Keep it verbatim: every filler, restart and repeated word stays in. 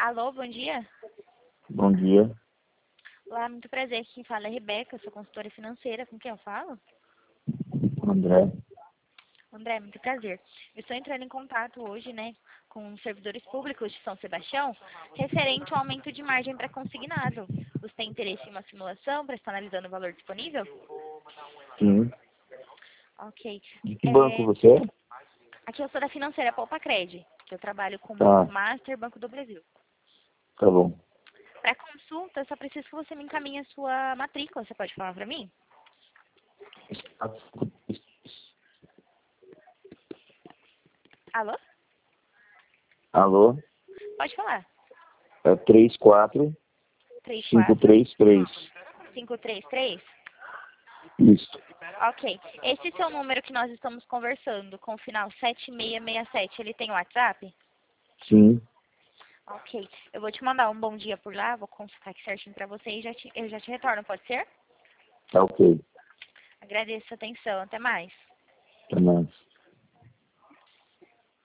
Alô, bom dia. Bom dia, Olá, muito prazer. Quem fala é Rebeca, sou consultora financeira. Com quem eu falo? André. André, muito prazer. Eu estou entrando em contato hoje, né, com os servidores públicos de São Sebastião, referente ao aumento de margem para consignado. Você tem interesse em uma simulação para estar analisando o valor disponível? Sim. Ok. De que banco É, você é? aqui eu sou da financeira Poupa Cred, que eu trabalho com o Banco Tá, Master, Banco do Brasil. tá bom. Para consulta, eu só preciso que você me encaminhe a sua matrícula. Você pode falar para mim? Alô? Alô? Pode falar. É três quatro Três cinco quatro três três. cinco três três. Isso. Ok. Esse seu número que nós estamos conversando, com o final sete seis seis sete, ele tem WhatsApp? Sim. Ok. Eu vou te mandar um bom dia por lá, vou consultar aqui certinho pra você e já te, eu já te retorno, pode ser? Tá ok. Agradeço a atenção. Até mais. Até mais.